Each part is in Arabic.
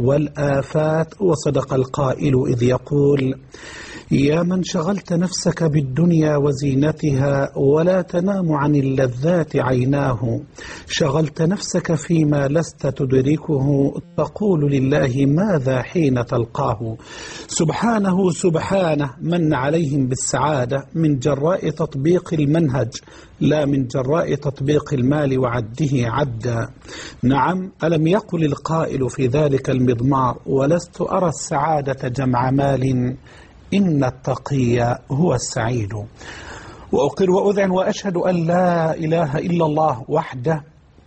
والآفات. وصدق القائل إذ يقول: يا من شغلت نفسك بالدنيا وزينتها ولا تنام عن اللذات عيناه، شغلت نفسك فيما لست تدركه، تقول لله ماذا حين تلقاه. سبحانه سبحانه من عليهم بالسعادة من جراء تطبيق المنهج لا من جراء تطبيق المال وعده عدا. نعم، ألم يقل القائل في ذلك المضمار: ولست أرى السعادة جمع مال إن التقي هو السعيد. وأقر وأذعن وأشهد أن لا إله إلا الله وحده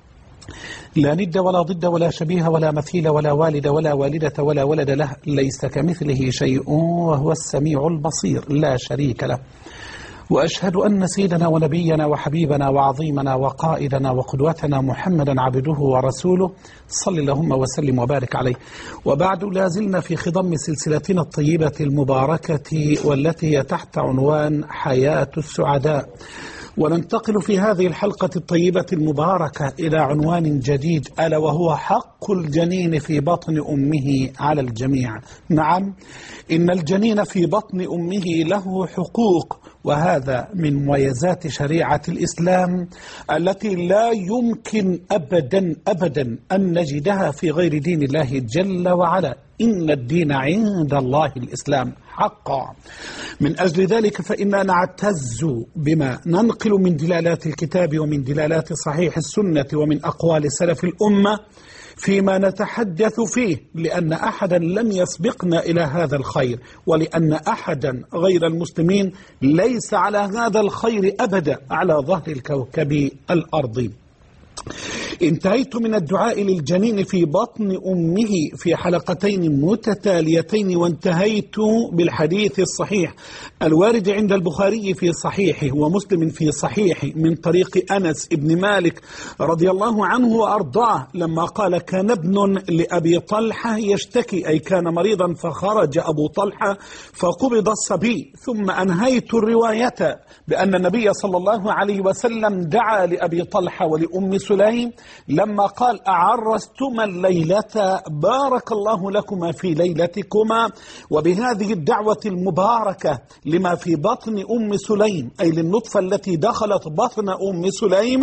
لا ند ولا ضد ولا شبيه ولا مثيل ولا والد ولا والدة ولا ولد له، ليس كمثله شيء وهو السميع البصير لا شريك له. وأشهد أن سيدنا ونبينا وحبيبنا وعظيمنا وقائدنا وقدوتنا محمدا عبده ورسوله، صل اللهم وسلم وبارك عليه. وبعد، لازلنا في خضم سلسلتنا الطيبة المباركة والتي هي تحت عنوان حياة السعداء، وننتقل في هذه الحلقة الطيبة المباركة إلى عنوان جديد، ألا وهو حق الجنين في بطن أمه على الجميع. نعم، إن الجنين في بطن أمه له حقوق، وهذا من مميزات شريعة الإسلام التي لا يمكن أبدا أن نجدها في غير دين الله جل وعلا. إن الدين عند الله الإسلام حقا. من أجل ذلك فإننا نعتز بما ننقل من دلالات الكتاب ومن دلالات صحيح السنة ومن أقوال سلف الأمة فيما نتحدث فيه، لأن أحدا لم يسبقنا إلى هذا الخير، ولأن أحدا غير المسلمين ليس على هذا الخير أبدا على ظهر الكوكب الأرضي. انتهيت من الدعاء للجنين في بطن أمه في حلقتين متتاليتين، وانتهيت بالحديث الصحيح الوارد عند البخاري في صحيحه ومسلم في صحيحه من طريق أنس بن مالك رضي الله عنه وأرضاه، لما قال: كان ابن لأبي طلحة يشتكي، أي كان مريضا فخرج أبو طلحة فقبض الصبي. ثم أنهيت الرواية بأن النبي صلى الله عليه وسلم دعا لأبي طلحة ولأم سليم لما قال: أعرستما الليلة بارك الله لكما في ليلتكما. وبهذه الدعوة المباركة لما في بطن أم سليم، أي للنطفة التي دخلت بطن أم سليم،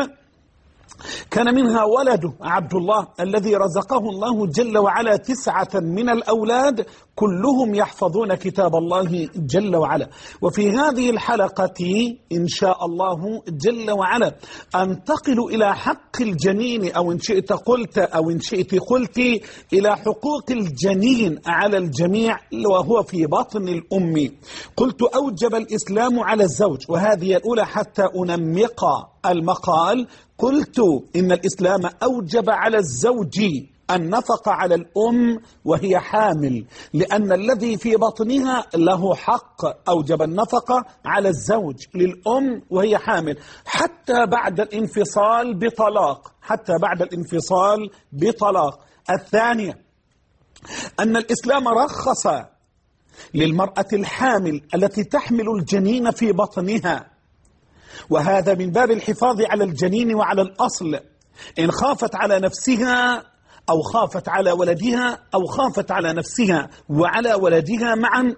كان منها ولده عبد الله الذي رزقه الله جل وعلا 9 من الأولاد كلهم يحفظون كتاب الله جل وعلا. وفي هذه الحلقة إن شاء الله جل وعلا أنتقل إلى حق الجنين، أو إن شئت قلت أو إن شئت قلت إلى حقوق الجنين على الجميع وهو في بطن الأم. قلت: أوجب الإسلام على الزوج، وهذه الأولى حتى أنمق المقال. قلت إن الإسلام أوجب على الزوج النفقة على الأم وهي حامل، لأن الذي في بطنها له حق. أوجب النفقة على الزوج للأم وهي حامل حتى بعد الانفصال بطلاق، حتى بعد الانفصال بطلاق. الثانية أن الإسلام رخص للمرأة الحامل التي تحمل الجنين في بطنها، وهذا من باب الحفاظ على الجنين وعلى الأصل، إن خافت على نفسها أو خافت على ولدها أو خافت على نفسها وعلى ولدها معا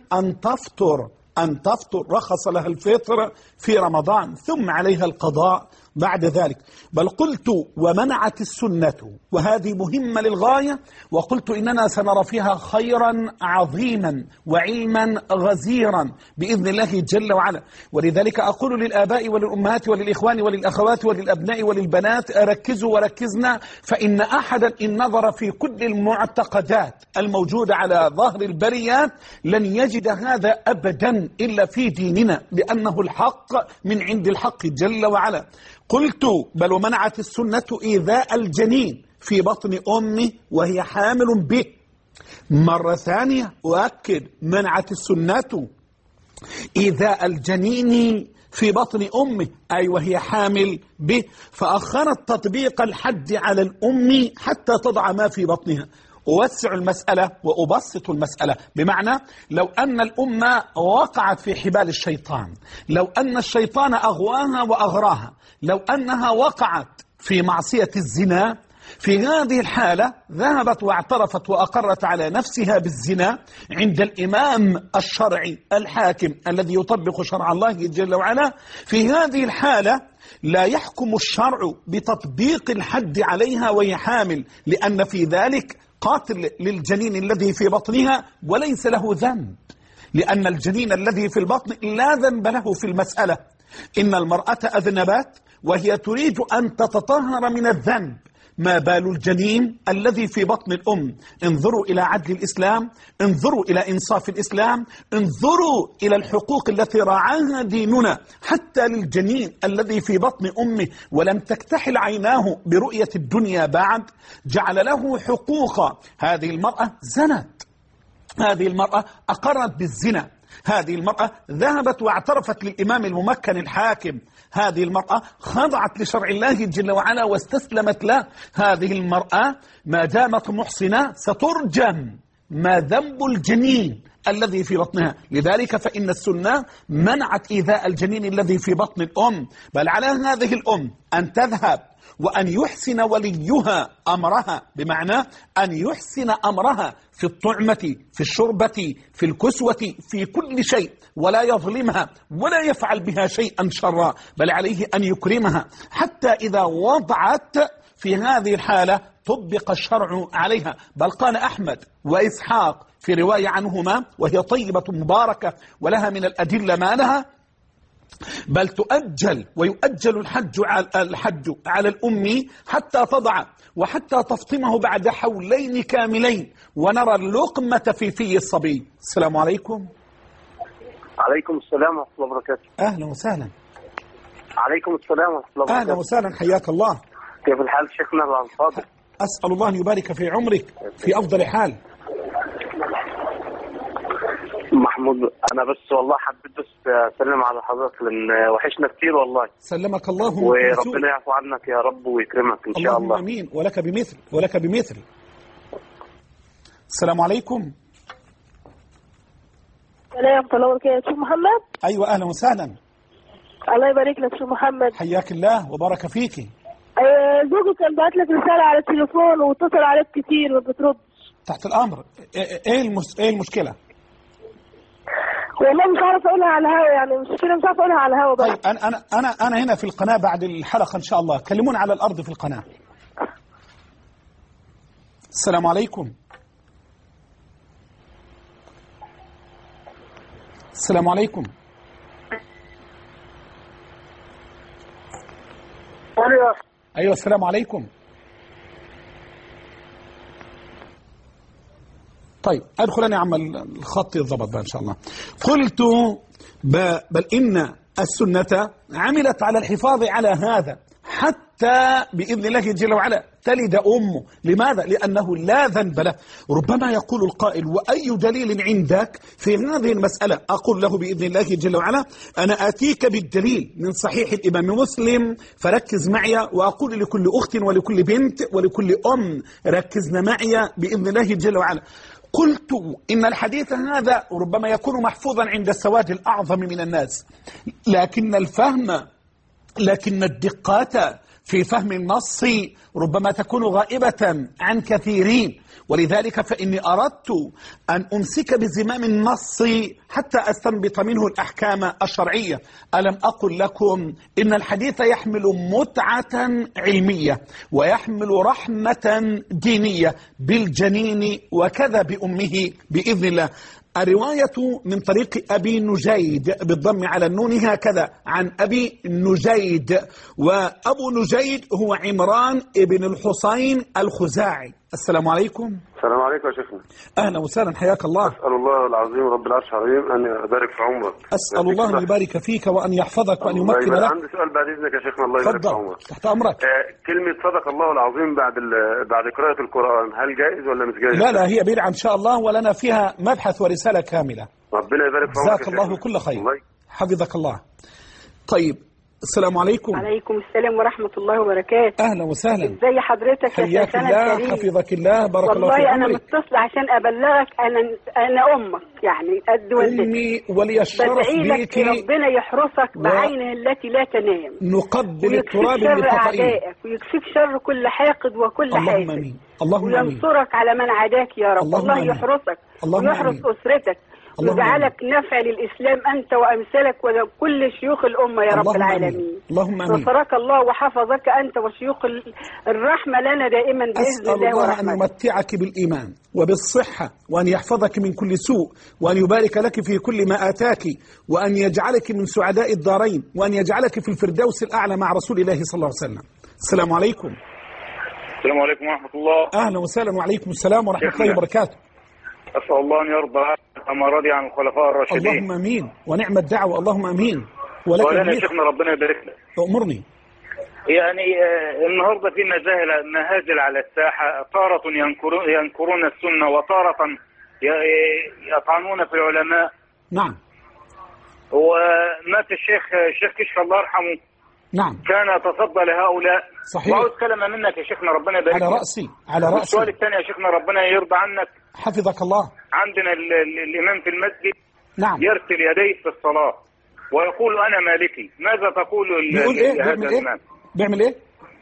أن تفطر رخص لها الفطر في رمضان، ثم عليها القضاء بعد ذلك. بل قلت: ومنعت السنة، وهذه مهمة للغاية، وقلت إننا سنرى فيها خيرا عظيما وعلما غزيرا بإذن الله جل وعلا. ولذلك أقول للآباء وللأمهات وللإخوان وللأخوات وللأبناء وللبنات: ركزوا وركزنا، فإن أحدا إن نظر في كل المعتقدات الموجودة على ظهر البريات لن يجد هذا أبدا إلا في ديننا، لأنه الحق من عند الحق جل وعلا. قلت: بل ومنعت السنة إيذاء الجنين في بطن أمه وهي حامل به. مرة ثانية أؤكد: منعت السنة إيذاء الجنين في بطن أمه أي وهي حامل به، فأخرت تطبيق الحد على الأم حتى تضع ما في بطنها. أوسع المسألة وأبسط المسألة، بمعنى لو أن الأمة وقعت في حبال الشيطان، لو أن الشيطان أغواها وأغراها، لو أنها وقعت في معصية الزنا في هذه الحالة ذهبت واعترفت وأقرت على نفسها بالزنا عند الإمام الشرعي الحاكم الذي يطبق شرع الله جل وعلا. في هذه الحالة لا يحكم الشرع بتطبيق الحد عليها وهي حامل، لأن في ذلك قاتل للجنين الذي في بطنها وليس له ذنب، لأن الجنين الذي في البطن لا ذنب له في المسألة. إن المرأة أذنبت وهي تريد أن تتطهر من الذنب، ما بال الجنين الذي في بطن الأم؟ انظروا إلى عدل الإسلام، انظروا إلى إنصاف الإسلام، انظروا إلى الحقوق التي راعاها ديننا حتى للجنين الذي في بطن أمه ولم تكتحل عيناه برؤية الدنيا بعد، جعل له حقوق. هذه المرأة زنت، هذه المرأة أقرت بالزنا، هذه المرأة ذهبت واعترفت للإمام الممكن الحاكم، هذه المرأة خضعت لشرع الله جل وعلا واستسلمت له. هذه المرأة ما دامت محصنة سترجم. ما ذنب الجنين الذي في بطنها؟ لذلك فإن السنة منعت إيذاء الجنين الذي في بطن الأم، بل على هذه الأم أن تذهب وأن يحسن وليها أمرها، بمعنى أن يحسن أمرها في الطعمة، في الشربة، في الكسوة، في كل شيء، ولا يظلمها ولا يفعل بها شيئا شرا، بل عليه أن يكرمها حتى إذا وضعت في هذه الحالة طبق الشرع عليها. بل قال أحمد وإسحاق في رواية عنهما وهي طيبة مباركة ولها من الأدلة ما لها، بل تؤجل ويؤجل الحج على الأم حتى تضع وحتى تفطمه بعد حولين كاملين ونرى اللقمة في الصبي. السلام عليكم. عليكم السلام ورحمة الله وبركاته. أهلا وسهلا. عليكم السلام ورحمة الله وبركاته. أهلا وسهلا، حياك الله. كيف الحال شيخنا الفاضل؟ أسأل الله أن يبارك في عمرك في أفضل حال. محمود، أنا بس والله حبيت بس أسلم على حضرتك لأن وحشنا كتير والله. سلمك الله وربنا يعفو عنك يا رب ويكرمك إن شاء الله. اللهم أمين، ولك بمثل ولك بمثل. السلام عليكم. السلام ورحمة الله وبركاته. شيخ محمد؟ أيوة أهلا وسهلا. الله يبارك لك شيخ محمد. حياك الله وبارك فيك. زوجك كان بعت لك رسالة على التليفون واتصل عليك كتير ما بتردش. تحت الأمر. إيه المشكلة؟ والله مش عارف أقولها على الهوا، يعني المشكلة مش عارف أقولها على الهوا بقى. طيب أنا هنا في القناة بعد الحلقة إن شاء الله، كلمونا على الأرض في القناة. السلام عليكم. السلام عليكم. أيوة السلام عليكم. طيب أدخل أنا أعمل الخط يضبط بقى إن شاء الله. قلت بل إن السنة عملت على الحفاظ على هذا حتى بإذن الله جل وعلا تلد أمه. لماذا؟ لأنه لا ذنب له. ربما يقول القائل وأي دليل عندك في هذه المسألة؟ أقول له بإذن الله جل وعلا أنا آتيك بالدليل من صحيح الإمام مسلم، فركز معي، وأقول لكل أخت ولكل بنت ولكل أم ركزنا معي بإذن الله جل وعلا. قلت إن الحديث هذا ربما يكون محفوظا عند السواد الأعظم من الناس، لكن الدقات في فهم النص ربما تكون غائبة عن كثيرين، ولذلك فإني أردت أن أمسك بزمام النص حتى أستنبط منه الأحكام الشرعية. ألم أقل لكم إن الحديث يحمل متعة علمية ويحمل رحمة دينية بالجنين وكذا بأمه بإذن الله. الرواية من طريق أبي نجيد بالضم على النون هكذا عن أبي نجيد، وأبو نجيد هو عمران ابن الحصين الخزاعي. السلام عليكم. السلام عليكم يا شيخنا. أهلا وسهلا، حياك الله. أسأل الله العظيم رب العرش العظيم أن يبارك في عمرك. أسأل الله أن يبارك فيك وأن يحفظك وأن يمكن لك. عندي سؤال بعد إذنك يا شيخنا. الله يبارك في عمرك. تحت أمرك. كلمة صدق الله العظيم بعد قراءة القرآن هل جائز ولا مش جائز؟ لا هي بدعة إن شاء الله، ولنا فيها مبحث ورسالة كاملة. ربنا يبارك في عمرك. جزاك الله كل خير. حفظك الله. طيب السلام عليكم. عليكم السلام ورحمة الله وبركاته. أهلا وسهلا. ازي حضرتك يا حياك شيخنا الله، الكريم؟ حفظك الله، بارك الله في والله أنا عمرك. متصلة عشان أبلغك أنا أمك، يعني قد والدتك. أمي ولي الشرف بدعي لك بيكي، ربنا يحرسك بعينه التي لا تنام، نقبل التراب ويكفيك شر بفطائين. أعدائك، ويكفيك شر كل حاقد وكل اللهم حاسد، آمين، اللهم آمين. وينصرك على من عاداك يا رب. اللهم الله آمين. يحرسك اللهم ويحرس آمين. أسرتك، اللهم ويجعلك نافع للإسلام أنت وأمثالك وكل شيوخ الأمة يا رب اللهم العالمين. آمين. اللهم آمين. نصرك الله وحفظك أنت وشيوخ الرحمة لنا دائما بإذن أسأل الله الله أن ورحمته. يمتعك بالإيمان وبالصحة، وأن يحفظك من كل سوء، وأن يبارك لك في كل ما آتاك، وأن يجعلك من سعداء الدارين، وأن يجعلك في الفردوس الأعلى مع رسول الله صلى الله عليه وسلم. السلام عليكم. السلام عليكم ورحمة الله. أهلا وسهلا. وعليكم السلام ورحمة الله وبركاته. أسأل الله أن يرضى كما رضي عن الخلفاء الراشدين. اللهم امين، ونعم الدعوه، اللهم امين. ولك ولنا المثل. شيخنا ربنا يبارك لك. أمرني. يعني النهارده في مهازل على الساحه، تارة ينكرون السنه، وتارة يطعنون في العلماء. نعم. ومات الشيخ كشك الله يرحمه. نعم. كان يتصدى لهؤلاء. صحيح. وعاوز كلمه منك يا شيخنا ربنا يبارك لك. على رأسي، على رأسي. السؤال الثاني يا شيخنا ربنا يرضى عنك. حفظك الله. عندنا الامام في المسجد نعم. يرسل يديه في الصلاة ويقول أنا مالكي، ماذا تقول بيقول إيه؟ هذا الإمام؟ بيعمل إيه؟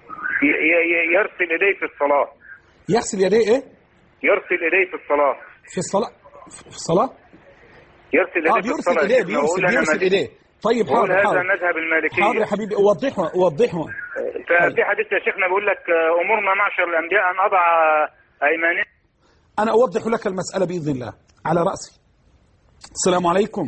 يرسل يديه في الصلاة. يغسل يديه إيه؟ يرسل يديه في الصلاة. في الصلاة. في الصلاة؟ يرسل يديه في الصلاة. بيرسل إيديه. طيب حاضر. هذا مذهب المالكية. حاضر يا حبيبي، أوضحه. ففي حديث يا شيخنا بيقول لك أمرنا معشر الأنبياء أن أضع أيماننا. أنا أوضح لك المسألة بإذن الله على رأسي. السلام عليكم.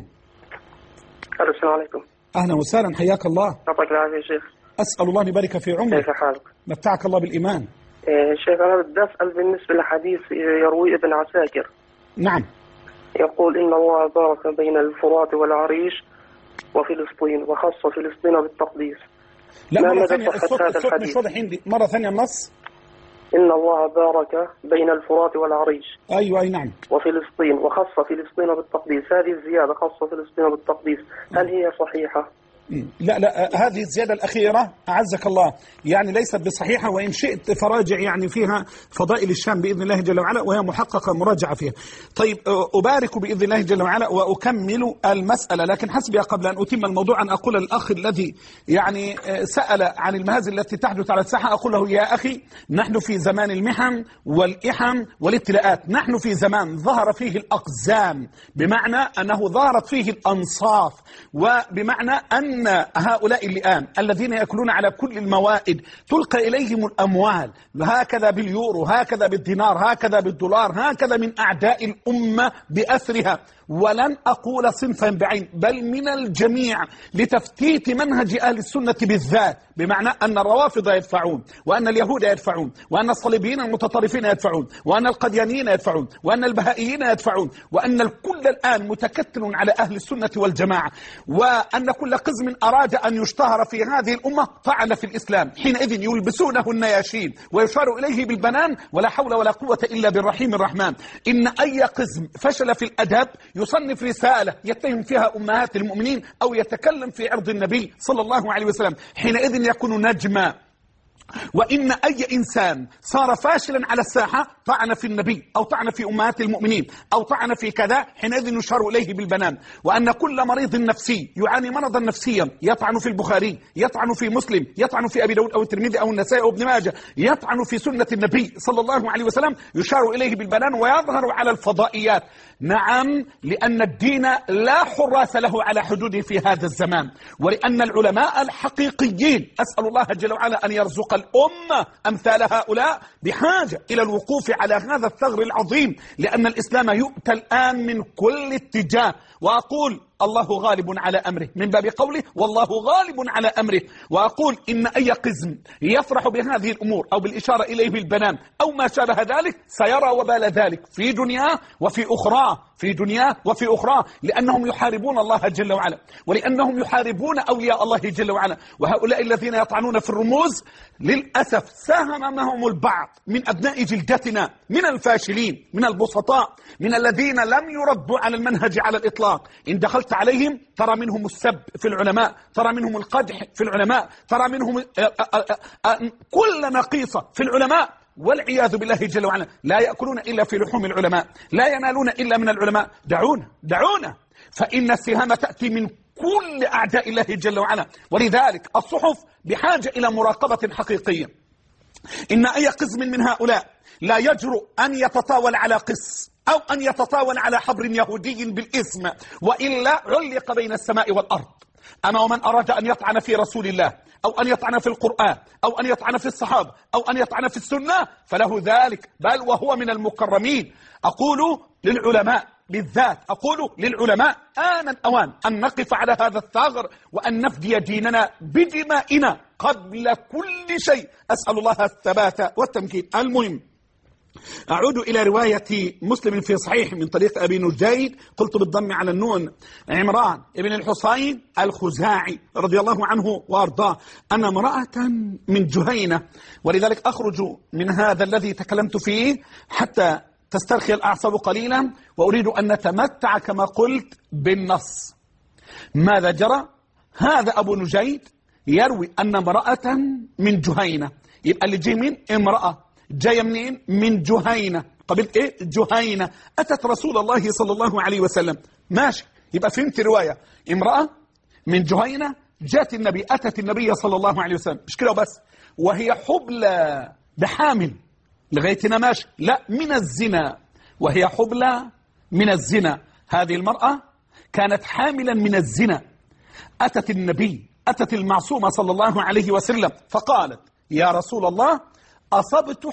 السلام عليكم. أهلا وسهلا، حياك الله. يعطيك العافية يا شيخ. أسأل الله أن يبارك في عمرك. كيف حالك؟ متعك الله بالإيمان. شيخ أنا بدي أسأل بالنسبة لحديث يروي ابن عساكر. نعم. يقول إن الله بارك بين الفرات والعريش وفلسطين، وخص فلسطين بالتقديس. لا، ما مرة مدى ثانية، صحة الصوت هذا مش الحديث؟ واضح عندي. مرة ثانية النص. إن الله بارك بين الفرات والعريش أيوة أي نعم. وفلسطين، وخص فلسطين بالتقديس. هذه الزيادة خص فلسطين بالتقديس، هل هي صحيحة؟ لا، هذه الزيادة الأخيرة أعزك الله يعني ليست بصحيحة، وإن شئت فراجع يعني فيها فضائل الشام بإذن الله جل وعلا، وهي محققة مراجعة فيها. طيب أبارك بإذن الله جل وعلا وأكمل المسألة، لكن حسبي قبل أن أتم الموضوع أن أقول الأخ الذي يعني سأل عن المهازل التي تحدث على الساحة، أقول له يا أخي نحن في زمان المحن والإحن والابتلاءات، نحن في زمان ظهر فيه الأقزام، بمعنى أنه ظهرت فيه الأنصاف، وبمعنى أن هؤلاء اللئام الذين يأكلون على كل الموائد تلقى إليهم الأموال، هكذا باليورو، هكذا بالدينار، هكذا بالدولار، هكذا من أعداء الأمة بأسرها. ولن أقول صنفا بعين بل من الجميع، لتفتيت منهج أهل السنة بالذات، بمعنى أن الروافض يدفعون، وأن اليهود يدفعون، وأن الصليبيين المتطرفين يدفعون، وأن القديانيين يدفعون، وأن البهائيين يدفعون، وأن الكل الآن متكتل على أهل السنة والجماعة، وأن كل قزم أراد أن يشتهر في هذه الأمة طعن في الإسلام، حينئذ يلبسونه النياشين ويشار إليه بالبنان، ولا حول ولا قوة إلا بالرحيم الرحمن. إن أي قزم فشل في الأدب يصنف رسالة يتهم فيها أمهات المؤمنين أو يتكلم في عرض النبي صلى الله عليه وسلم، حينئذ يكون نجما. وإن أي إنسان صار فاشلا على الساحة طعن في النبي أو طعن في أمهات المؤمنين أو طعن في كذا، حينئذ يشار إليه بالبنان. وأن كل مريض نفسي يعاني مرضا نفسيا يطعن في البخاري، يطعن في مسلم، يطعن في أبي داود أو الترمذي أو النسائي أو ابن ماجه، يطعن في سنة النبي صلى الله عليه وسلم، يشار إليه بالبنان ويظهر على الفضائيات. نعم، لأن الدين لا حراس له على حدوده في هذا الزمان، ولأن العلماء الحقيقيين أسأل الله جل وعلا أن يرزق الأمة أمثال هؤلاء بحاجة إلى الوقوف على هذا الثغر العظيم، لأن الإسلام يؤتى الآن من كل اتجاه. وأقول الله غالب على أمره من باب قوله والله غالب على أمره. وأقول إن أي قزم يفرح بهذه الأمور أو بالإشارة إليه بالبنان أو ما شابه ذلك سيرى وبال ذلك في دنياه وفي أخرى، في دنياه وفي أخرى، لأنهم يحاربون الله جل وعلا، ولأنهم يحاربون أولياء الله جل وعلا. وهؤلاء الذين يطعنون في الرموز للأسف ساهم معهم البعض من أبناء جلدتنا، من الفاشلين، من البسطاء، من الذين لم يربوا على المنهج على الإطلاق. إن دخلت قرأت عليهم ترى منهم السب في العلماء، ترى منهم القدح في العلماء، ترى منهم كل نقيصة في العلماء، والعياذ بالله جل وعلا. لا يأكلون إلا في لحوم العلماء، لا ينالون إلا من العلماء. دعونا فإن السهام تأتي من كل أعداء الله جل وعلا. ولذلك الصحف بحاجة إلى مراقبة حقيقية. إن أي قسم من هؤلاء لا يجرؤ أن يتطاول على قس أو أن يتطاول على حبر يهودي بالإسم، وإلا علق بين السماء والأرض. أما ومن أراد أن يطعن في رسول الله أو أن يطعن في القرآن أو أن يطعن في الصحابة أو أن يطعن في السنة فله ذلك، بل وهو من المكرمين. أقول للعلماء بالذات، أقول للعلماء آن الأوان أن نقف على هذا الثغر وأن نفدي ديننا بدمائنا قبل كل شيء. أسأل الله الثبات والتمكين. المهم، أعود إلى رواية مسلم في صحيح من طريق أبي نجيد، قلت بالضم على النون، عمران ابن الحصين الخزاعي رضي الله عنه وأرضاه، أن امرأة من جهينة. ولذلك أخرج من هذا الذي تكلمت فيه حتى تسترخي الأعصاب قليلا، وأريد أن نتمتع كما قلت بالنص. ماذا جرى؟ هذا أبو نجيد يروي أن امرأة من جهينة، يبقى اللي جاي من امرأة جاية منين؟ من جهينة، قبيلة ايه؟ جهينة. أتت رسول الله صلى الله عليه وسلم، ماشي، يبقى فهمت رواية، امرأة من جهينة جاءت النبي، أتت النبي صلى الله عليه وسلم، مش كده بس، وهي حبلى بحامل لغايتنا، ماشي، لا من الزنا، وهي حبلى من الزنا. هذه المرأة كانت حاملا من الزنا، أتت النبي، أتت المعصومة صلى الله عليه وسلم، فقالت: يا رسول الله، أصبت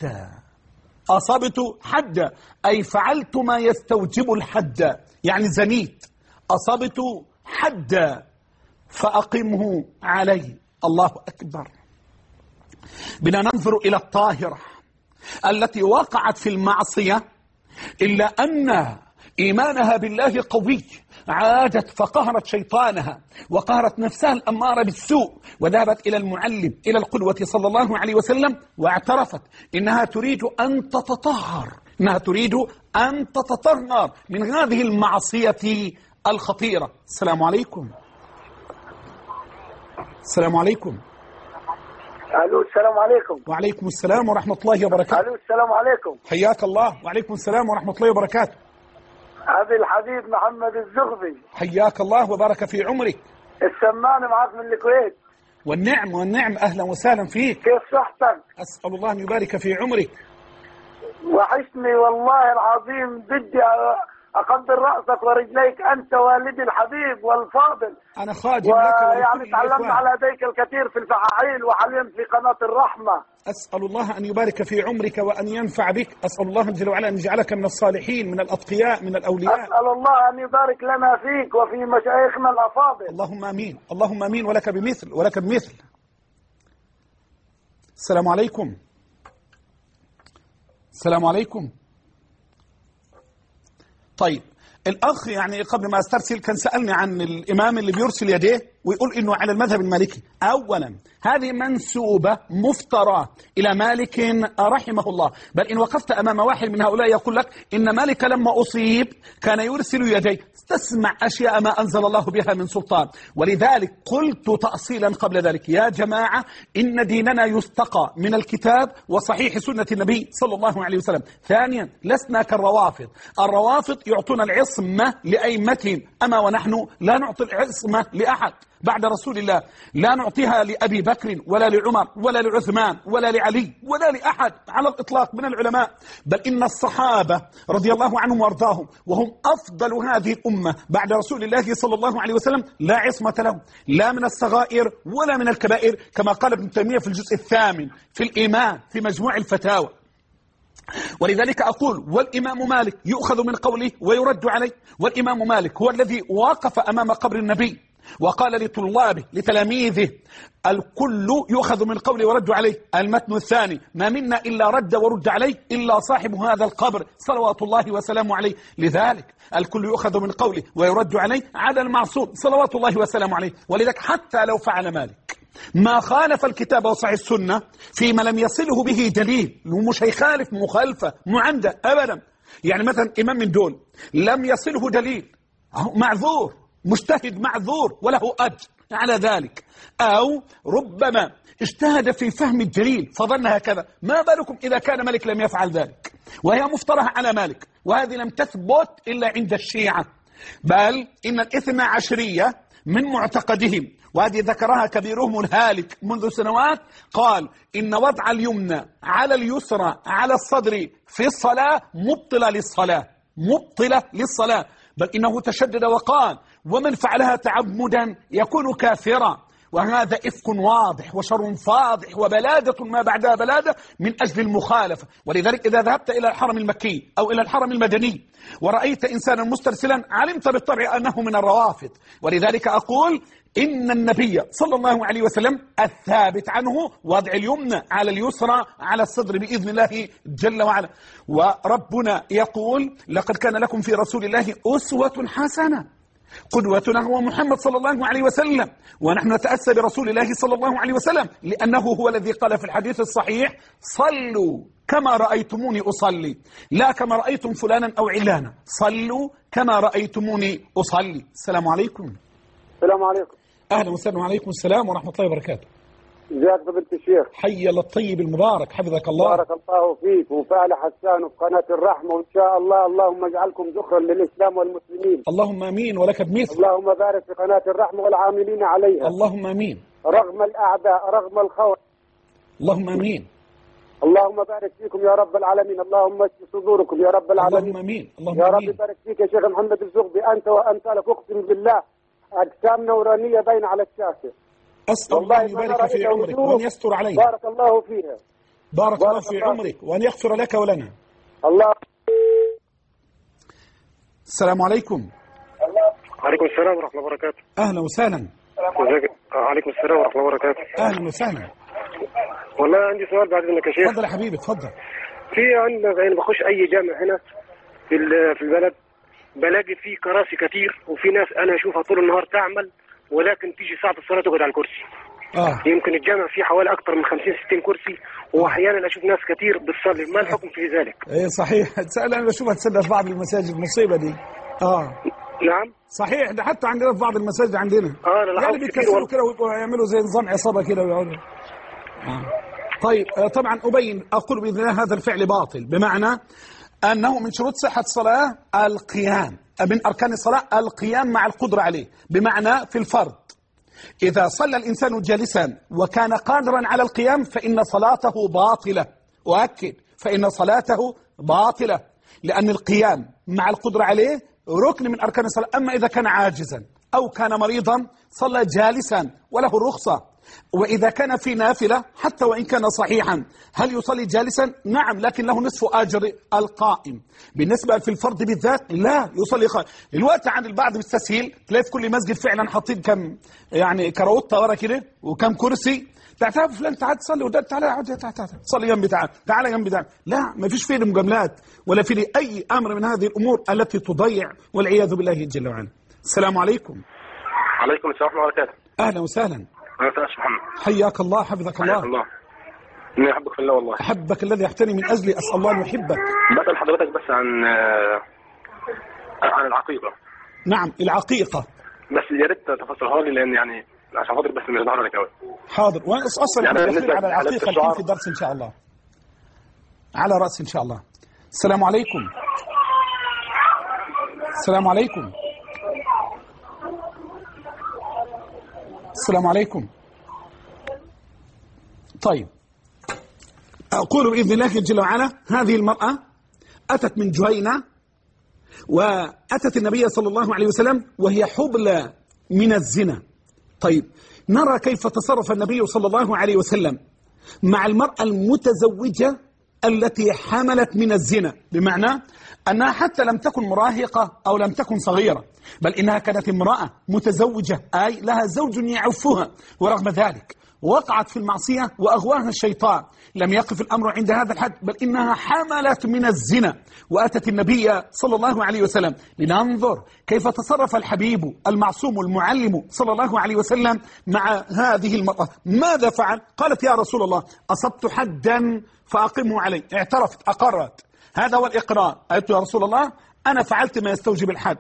حدا، أي فعلت ما يستوجب الحد، يعني زنيت، أصبت حدا فأقمه علي. الله أكبر. بنا ننظر إلى الطاهرة التي وقعت في المعصية، إلا أن إيمانها بالله قوي، عادت فقهرت شيطانها وقهرت نفسها الأمارة بالسوء، وذهبت إلى المعلم، إلى القدوة صلى الله عليه وسلم، واعترفت إنها تريد أن تتطهر، إنها تريد أن تتطهر من هذه المعصية الخطيرة. السلام عليكم. السلام عليكم. الو السلام عليكم. وعليكم السلام ورحمة الله وبركاته. الو السلام عليكم. حياك الله. وعليكم السلام ورحمة الله وبركاته. أبي الحبيب محمد الزغبي. حياك الله وبارك في عمرك. السمان معك من الكويت. والنعم أهلا وسهلا فيك. كيف صحتك؟ أسأل الله أن يبارك في عمرك. وحشني والله العظيم، بدي أقدر رأسك ورجليك، أنت والدي الحبيب والفاضل. أنا خادم لك ويعني تعلمنا على يديك الكثير في الفعاعيل، وحاليا في قناة الرحمة. أسأل الله أن يبارك في عمرك وأن ينفع بك. أسأل الله جل وعلا أن يجعلك من الصالحين، من الأتقياء، من الأولياء. أسأل الله أن يبارك لنا فيك وفي مشايخنا الأفاضل. اللهم آمين، اللهم آمين، ولك بمثل، ولك بمثل. السلام عليكم. السلام عليكم. طيب، الأخ يعني قبل ما استرسل كان سألني عن الإمام اللي بيرسل يديه ويقول إنه على المذهب المالكي. أولا هذه منسوبة مفترى إلى مالك رحمه الله، بل إن وقفت أمام واحد من هؤلاء يقول لك إن مالك لما أصيب كان يرسل يديه. تسمع أشياء ما أنزل الله بها من سلطان. ولذلك قلت تأصيلا قبل ذلك: يا جماعة، إن ديننا يستقى من الكتاب وصحيح سنة النبي صلى الله عليه وسلم. ثانيا، لسنا كالروافض. الروافض يعطون العصمة لأئمتهم، أما ونحن لا نعطي العصمة لأحد بعد رسول الله، لا نعطيها لأبي بكر ولا لعمر ولا لعثمان ولا لعلي ولا لأحد على الإطلاق من العلماء، بل إن الصحابة رضي الله عنهم وارضاهم وهم أفضل هذه الأمة بعد رسول الله صلى الله عليه وسلم لا عصمة لهم، لا من الصغائر ولا من الكبائر، كما قال ابن تيمية في الجزء 8 في الإيمان في مجموع الفتاوى. ولذلك أقول: والإمام مالك يؤخذ من قوله ويرد عليه. والإمام مالك هو الذي وقف أمام قبر النبي وقال لطلابه لتلاميذه: الكل يؤخذ من قوله ويرد عليه. المتن الثاني: ما منا إلا رد ورد عليه إلا صاحب هذا القبر صلوات الله وسلامه عليه. لذلك الكل يؤخذ من قوله ويرد عليه على المعصوم صلوات الله وسلامه عليه. ولذلك حتى لو فعل مالك ما خالف الكتاب وصحيح السنة فيما لم يصله به دليل، مش هيخالف مخالفة معندة أبدا. يعني مثلا إمام من دول لم يصله دليل، معذور، مجتهد معذور وله أجر على ذلك، أو ربما اجتهد في فهم الدليل فظن هكذا. ما بالكم إذا كان مالك لم يفعل ذلك وهي مفترضة على مالك، وهذه لم تثبت إلا عند الشيعة، بل إن الإثنى عشرية من معتقدهم، وهذه ذكرها كبيرهم الهالك منذ سنوات، قال إن وضع اليمنى على اليسرى على الصدر في الصلاة مبطلة للصلاة، مبطلة للصلاة، بل إنه تشدد وقال ومن فعلها تعمدا يكون كافرا. وهذا إفك واضح وشر فاضح وبلادة ما بعدها بلادة من أجل المخالفة. ولذلك إذا ذهبت إلى الحرم المكي أو إلى الحرم المدني ورأيت إنسانا مسترسلا علمت بالطبع أنه من الروافض. ولذلك أقول إن النبي صلى الله عليه وسلم الثابت عنه وضع اليمنى على اليسرى على الصدر بإذن الله جل وعلا. وربنا يقول لقد كان لكم في رسول الله أسوة حسنة، قدوتنا هو محمد صلى الله عليه وسلم، ونحن نتأسى برسول الله صلى الله عليه وسلم لأنه هو الذي قال في الحديث الصحيح صلوا كما رأيتموني أصلي، لا كما رأيتم فلانا أو علانا، صلوا كما رأيتموني أصلي. السلام عليكم. السلام عليكم. أهلا وسهلا. وعليكم السلام ورحمة الله وبركاته. ازيك فضيلة الشيخ؟ حي الله الطيب المبارك، حفظك الله. بارك الله فيك وفعل حسان وفي قناة الرحمة، وإن شاء الله اللهم اجعلكم ذخرا للإسلام والمسلمين. اللهم آمين ولك بمثل. اللهم بارك في قناة الرحمة والعاملين عليها. اللهم آمين. رغم الأعداء رغم الخوف. اللهم آمين. اللهم بارك فيكم يا رب العالمين، اللهم اشف صدوركم يا رب العالمين. اللهم آمين. اللهم يا آمين. رب بارك فيك يا شيخ محمد الزغبي، أنت وأمثالك، أقسم بالله أجسام نورانية باينة على الشاشة. أسأل الله أن يبارك في عمرك وأن يستر عليك. بارك الله فيها. بارك الله في عمرك وأن يغفر لك ولنا. الله. السلام عليكم. وعليكم السلام ورحمة الله وبركاته. أهلا وسهلا. وعليكم السلام ورحمة الله وبركاته. أهلا وسهلا. والله عندي سؤال بعد إذنك يا شيخ. تفضل يا حبيبي تفضل. في عندنا يعني بخش أي جامع هنا في البلد بلاقي فيه كراسي كتير، وفي ناس أنا أشوفها طول النهار تعمل ولكن تيجي ساعة الصلاة تقعد على الكرسي. يمكن الجامع فيه حوالي أكثر من 50-60 كرسي، وأحيانا أشوف ناس كتير بتصلي. ما الحكم في ذلك؟ إيه صحيح. تسأل أنا بشوفها تسلى في بعض المساجد، مصيبة دي. نعم صحيح، ده حتى عندنا في بعض المساجد عندنا يعني بيكسروا كده ويعملوا زي نظام عصابة كده ويقعدوا. طيب طبعا أقول بإذن الله هذا الفعل باطل، بمعنى أنه من شروط صحة الصلاة القيام، من أركان الصلاة القيام مع القدرة عليه، بمعنى في الفرض إذا صلى الإنسان جالسا وكان قادرا على القيام فإن صلاته باطلة، وأكد فإن صلاته باطلة، لأن القيام مع القدرة عليه ركن من أركان الصلاة. أما إذا كان عاجزا أو كان مريضا صلى جالسا وله الرخصة. وإذا كان في نافلة حتى وإن كان صحيحا هل يصلي جالسا؟ نعم، لكن له نصف أجر القائم. بالنسبة في الفرض بالذات لا يصلي قائم. الوقت عند البعض بالتسهيل تلاقي في كل مسجد فعلا حاطين كم يعني كراوطة ورا كده وكم كرسي، تعال فلان تعال تصلي، وده تعال اقعد تعال صلي جنبي، تعال جنبي. لا، ما فيش فيه مجاملات ولا فيه أي أمر من هذه الأمور التي تضيع والعياذ بالله جل وعلا. السلام عليكم. عليكم السلام ورحمة الله وبركاته. أهلا وسهلا. أنا محمد. حياك الله حفظك الله. حياك الله. إني أحبك في الله والله. أحبك الذي يحتني من أجلي، أسأل الله أن يحبك. بسأل حضرتك بس عن العقيقة. نعم العقيقة. بس يا ريت تفسرها لي، لأن يعني عشان خاطر بس مش ظاهر لك قوي. حاضر، وأنا أصلا يعني على العقيقة الحين في درس إن شاء الله، على رأس إن شاء الله. السلام عليكم. السلام عليكم. السلام عليكم. طيب أقول بإذن الله جل وعلا هذه المرأة أتت من جهينة وأتت النبي صلى الله عليه وسلم وهي حبلى من الزنا. طيب نرى كيف تصرف النبي صلى الله عليه وسلم مع المرأة المتزوجة التي حملت من الزنا، بمعنى أنها حتى لم تكن مراهقة أو لم تكن صغيرة، بل إنها كانت امرأة متزوجة، أي لها زوج يعفها، ورغم ذلك وقعت في المعصية وأغواها الشيطان. لم يقف الأمر عند هذا الحد، بل إنها حملت من الزنا وأتت النبي صلى الله عليه وسلم. لننظر كيف تصرف الحبيب المعصوم المعلم صلى الله عليه وسلم مع هذه المرأة. ماذا فعل؟ قالت يا رسول الله أصبت حدا فأقمه علي. اعترفت، أقرت، هذا هو الإقرار. قالت يا رصول الله أنا فعلت ما يستوجب الحد،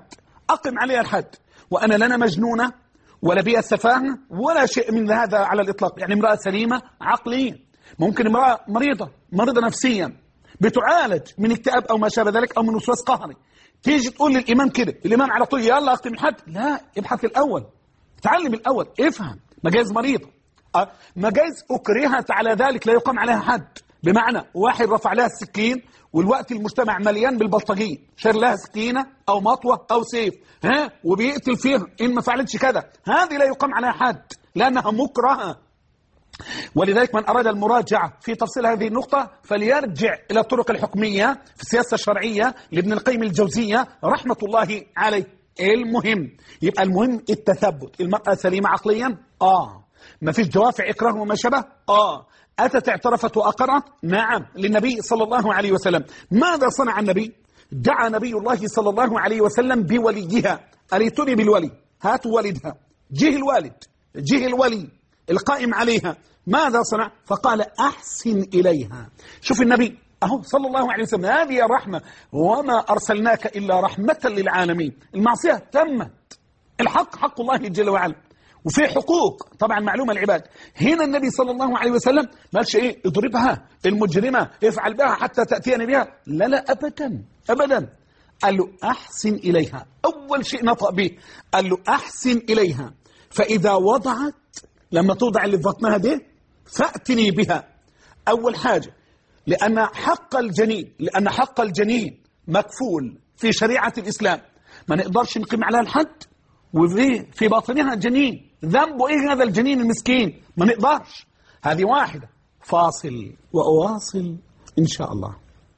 أقم عليها الحد. وأنا لنا مجنونة ولا بيها سفاهة ولا شيء من هذا على الإطلاق. يعني امرأة سليمة عقليا، ممكن امرأة مريضة نفسيا بتعالج من اكتئاب أو ما شابه ذلك أو من وسواس قهري، تيجي تقول للإمام كده، الإمام على طول يلا أقم الحد. لا، ابحث الأول، تعلم الأول، افهم. مجاز مريضة، مجاز أكرهت على ذلك لا يقام عليها حد. بمعنى واحد رفع لها السكين والوقت المجتمع مليان بالبلطجيين، شار لها سكينة أو مطوة أو سيف وبيقتل فيها إن ما فعلتش كذا، هذه لا يقام عليها حد لأنها مكرهة. ولذلك من أراد المراجعة في تفصيل هذه النقطة فليرجع إلى الطرق الحكمية في السياسة الشرعية لابن القيم الجوزية رحمة الله عليه. المهم يبقى المهم التثبت. المرأة سليمة عقليا، ما فيش دوافع إكراه وما شبه، أتت اعترفت وأقرت، نعم، للنبي صلى الله عليه وسلم. ماذا صنع النبي؟ دعا نبي الله صلى الله عليه وسلم بوليها، أريتني بالولي، هاتوا والدها. جه الولي القائم عليها، ماذا صنع؟ فقال أحسن إليها. شوف النبي أهو صلى الله عليه وسلم، هذه رحمة، وما أرسلناك إلا رحمة للعالمين. المعصية تمت، الحق حق الله جل وعلا، وفي حقوق طبعا معلومة العباد. هنا النبي صلى الله عليه وسلم ما قالش ايه اضربها المجرمة افعل بها حتى تأتيني بها، لا أبدا أبدا. قال له أحسن إليها، أول شيء نطق به قال له أحسن إليها، فإذا وضعت، لما توضع اللي في بطنها دي فأتني بها. أول حاجة لأن حق الجنين مكفول في شريعة الإسلام، ما نقدرش نقيم عليها الحد وفي باطنها جنين، ذنبه إيه هذا الجنين المسكين؟ ما نقدرش. هذه واحدة. فاصل وأواصل إن شاء الله.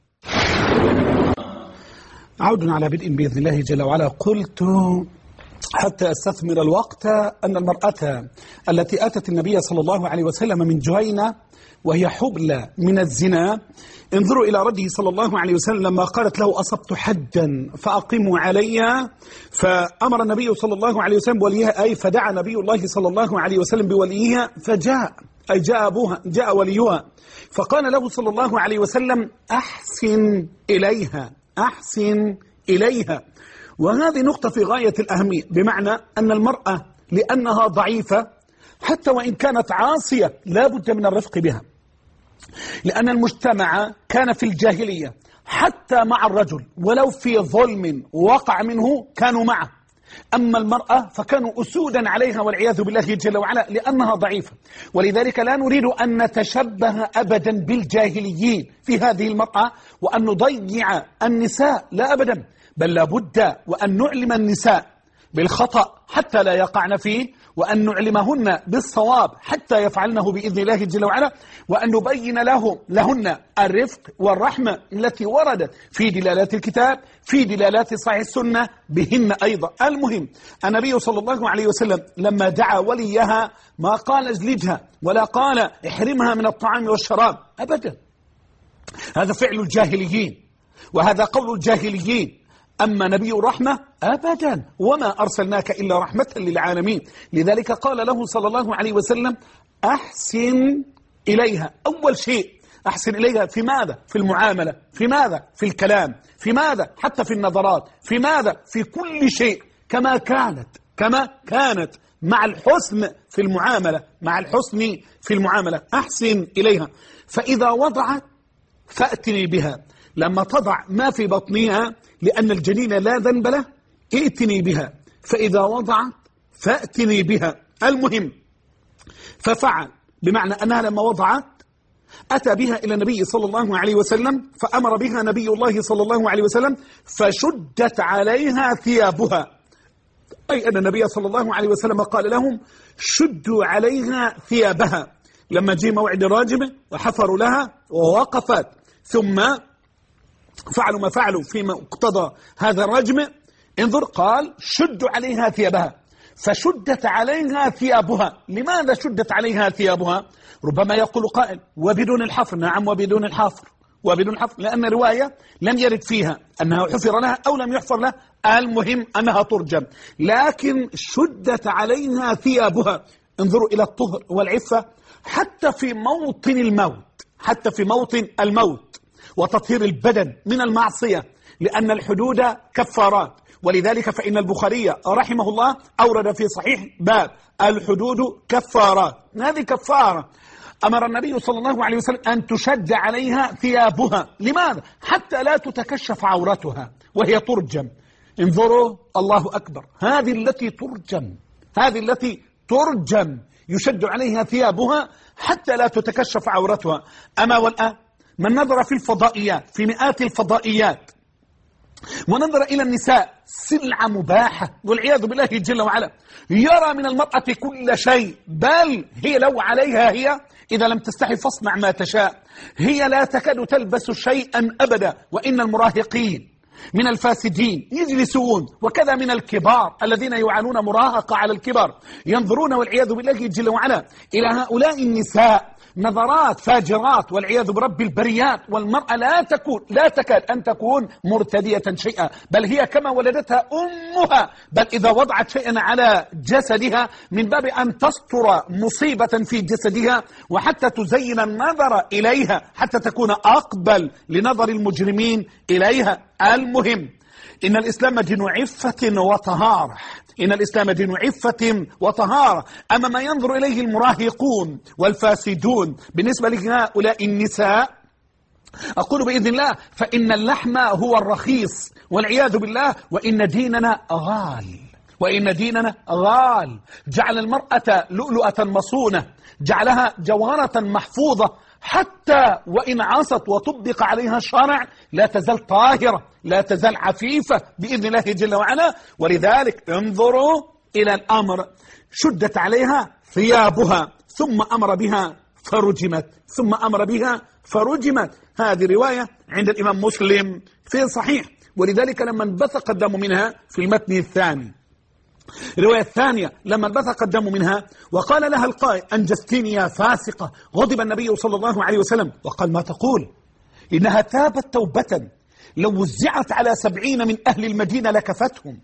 عود على بدء بإذن الله جل وعلا. قلت حتى أستثمر الوقت أن المرأة التي أتت النبي صلى الله عليه وسلم من جهينة وهي حبلى من الزنا، انظروا إلى رده صلى الله عليه وسلم لما قالت له أصبت حدا فأقيموا علي، فأمر النبي صلى الله عليه وسلم بوليها، أي فدعا نبي الله صلى الله عليه وسلم بوليها، فجاء أي جاء أبوها، جاء وليها، فقال له صلى الله عليه وسلم أحسن إليها. وهذه نقطة في غاية الأهمية، بمعنى أن المرأة لأنها ضعيفة حتى وإن كانت عاصية لا بد من الرفق بها، لأن المجتمع كان في الجاهلية حتى مع الرجل ولو في ظلم وقع منه كانوا معه، أما المرأة فكانوا أسودا عليها والعياذ بالله جل وعلا لأنها ضعيفة. ولذلك لا نريد أن نتشبه أبدا بالجاهليين في هذه المرأة وأن نضيع النساء، لا أبدا، بل لابد وأن نعلم النساء بالخطأ حتى لا يقعن فيه، وأن نعلمهن بالصواب حتى يفعلنه بإذن الله جل وعلا، وأن نبين لهن الرفق والرحمة التي وردت في دلالات الكتاب في دلالات صحيح السنة بهن أيضا. المهم النبي صلى الله عليه وسلم لما دعا وليها ما قال اجلدها ولا قال احرمها من الطعام والشراب أبدا، هذا فعل الجاهليين وهذا قول الجاهليين. أما نبي رحمة أبدا، وما أرسلناك إلا رحمة للعالمين. لذلك قال له صلى الله عليه وسلم أحسن إليها. أول شيء أحسن إليها في ماذا؟ في المعاملة، في ماذا؟ في الكلام، في ماذا؟ حتى في النظرات، في ماذا؟ في كل شيء كما كانت مع الحسن في المعاملة، مع الحسن في المعاملة. أحسن إليها، فإذا وضعت فأتني بها، لما تضع ما في بطنها لأن الجنين لا ذنب له ائتني بها، فإذا وضعت فأتني بها. المهم ففعل، بمعنى أنها لما وضعت أتى بها إلى النبي صلى الله عليه وسلم فأمر بها نبي الله صلى الله عليه وسلم فشدت عليها ثيابها، أي أن النبي صلى الله عليه وسلم قال لهم شدوا عليها ثيابها. لما جاء موعد الراجمة وحفروا لها ووقفت ثم فعلوا ما فعلوا فيما اقتضى هذا الرجم، انظر قال شدوا عليها ثيابها، فشدت عليها ثيابها. لماذا شدت عليها ثيابها؟ ربما يقول قائل وبدون الحفر. نعم وبدون الحفر، لأن رواية لم يرد فيها أنها حفر لها أو لم يحفر لها، المهم أنها ترجم، لكن شدت عليها ثيابها. انظروا إلى الطهر والعفة حتى في موطن الموت وتطهير البدن من المعصية، لأن الحدود كفارات ولذلك فإن البخاري رحمه الله أورد في صحيح باب الحدود كفارات. هذه كفارة أمر النبي صلى الله عليه وسلم أن تشد عليها ثيابها. لماذا؟ حتى لا تتكشف عورتها وهي ترجم. انظروا، الله أكبر، هذه التي ترجم، هذه التي ترجم يشد عليها ثيابها حتى لا تتكشف عورتها. أما والآن من نظر في الفضائيات، في مئات الفضائيات، ونظر إلى النساء سلعة مباحة والعياذ بالله جل وعلا، يرى من المرأة كل شيء، بل هي لو عليها هي إذا لم تستحي فاصنع ما تشاء، هي لا تكاد تلبس شيئا أبدا. وإن المراهقين من الفاسدين يجلسون، وكذا من الكبار الذين يعانون مراهقة على الكبر، ينظرون والعياذ بالله جل وعلا إلى هؤلاء النساء نظرات فاجرات والعياذ برب البريات. والمرأة لا تكاد أن تكون مرتدية شيئا، بل هي كما ولدتها أمها، بل إذا وضعت شيئا على جسدها من باب أن تستر مصيبة في جسدها وحتى تزين النظر إليها، حتى تكون أقبل لنظر المجرمين إليها. المهم إن الإسلام دين عفة وطهارة، إن الإسلام دين عفة وطهارة. أما ما ينظر إليه المراهقون والفاسدون بالنسبة لهؤلاء النساء، أقول بإذن الله فإن اللحم هو الرخيص والعياذ بالله، وإن ديننا غال، وإن ديننا غال. جعل المرأة لؤلؤة مصونة، جعلها جوهرة محفوظة، حتى وإن عصت وطبق عليها الشرع لا تزال طاهرة، لا تزال عفيفة بإذن الله جل وعلا. ولذلك انظروا إلى الأمر، شدت عليها ثيابها ثم أمر بها فرجمت، ثم أمر بها فرجمت. هذه رواية عند الإمام مسلم في صحيح. ولذلك لما انبثق الدم منها في المتن الثاني، الرواية الثانية لما انبثق الدم منها وقال لها القائل أنجزتيني يا فاسقة، غضب النبي صلى الله عليه وسلم وقال ما تقول؟ إنها تابت توبة لو وزعت على 70 من أهل المدينة لكفتهم،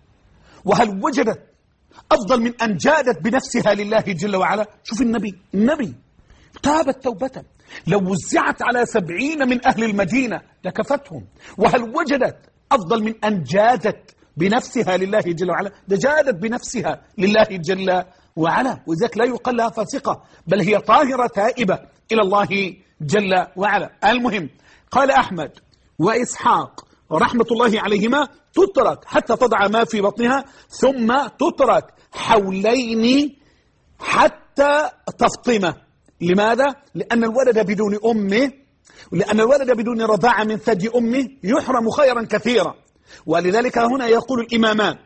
وهل وجدت أفضل من أن جادت بنفسها لله جل وعلا؟ شوف النبي تابت توبة لو وزعت على 70 من أهل المدينة لكفتهم، وهل وجدت أفضل من أن جادت بنفسها لله جل وعلا؟ ده جادت بنفسها لله جل وعلا، وذلك لا يقال لها فاسقة، بل هي طاهرة تائبة إلى الله جل وعلا. المهم قال أحمد وإسحاق رحمة الله عليهما تترك حتى تضع ما في بطنها، ثم تترك حولين حتى تفطمه. لماذا؟ لأن الولد بدون أمه، لأن الولد بدون رضاعة من ثدي أمه يحرم خيرا كثيرا. ولذلك هنا يقول الإمامان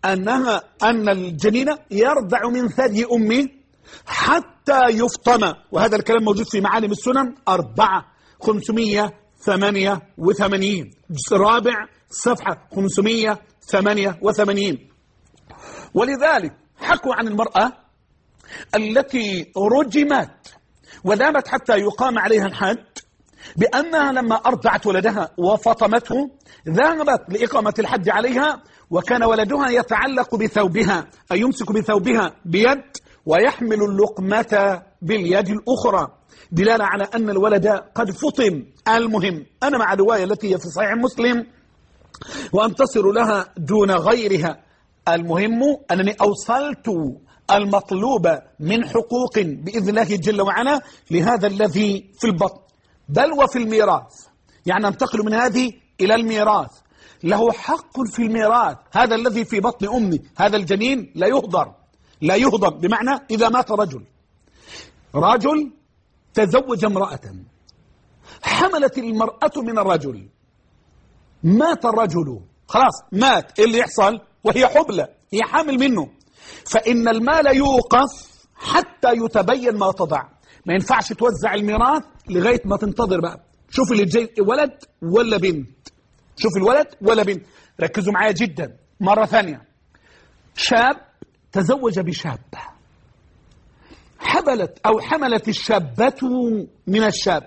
أن الجنين يرضع من ثدي أمه حتى يفطم، وهذا الكلام موجود في معالم السنن 4/588 جزء رابع صفحة 588. ولذلك حكوا عن المرأة التي رجمت ودامت حتى يقام عليها الحد بأنها لما أرضعت ولدها وفطمته ذهبت لإقامة الحد عليها، وكان ولدها يتعلق بثوبها، أي يمسك بثوبها بيد ويحمل اللقمة باليد الأخرى، دلالة على أن الولد قد فطم. المهم أنا مع الرواية التي هي في صحيح مسلم وأنتصر لها دون غيرها. المهم أنني أوصلت المطلوب من حقوق بإذن الله جل وعلا لهذا الذي في البطن، بل وفي الميراث، يعني ننتقل من هذه إلى الميراث. له حق في الميراث، هذا الذي في بطن أمي، هذا الجنين لا يهضر، بمعنى إذا مات رجل تزوج امرأة، حملت المرأة من الرجل، مات الرجل، خلاص مات، إيه اللي يحصل؟ وهي حبلى، هي حامل منه، فإن المال يوقف حتى يتبين ما تضع. ما ينفعش توزع الميراث لغاية ما تنتظر بقى. شوف اللي جاي ولد ولا بنت، شوف الولد ولا بنت. ركزوا معايا جدا مرة ثانية. شاب تزوج بشابة، حملت الشابة من الشاب،